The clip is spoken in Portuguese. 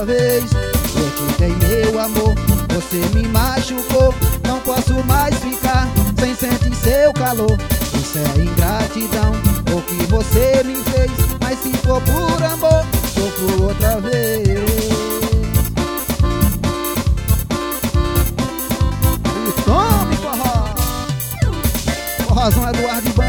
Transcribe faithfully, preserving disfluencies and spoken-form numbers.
vez. Eu te dei meu amor, você me machucou. Não posso mais ficar sem sentir seu calor. Isso é ingratidão, o que você me fez. Mas se for por amor, sofro outra vez. E tome forró! Forrozão Eduardo e Banda.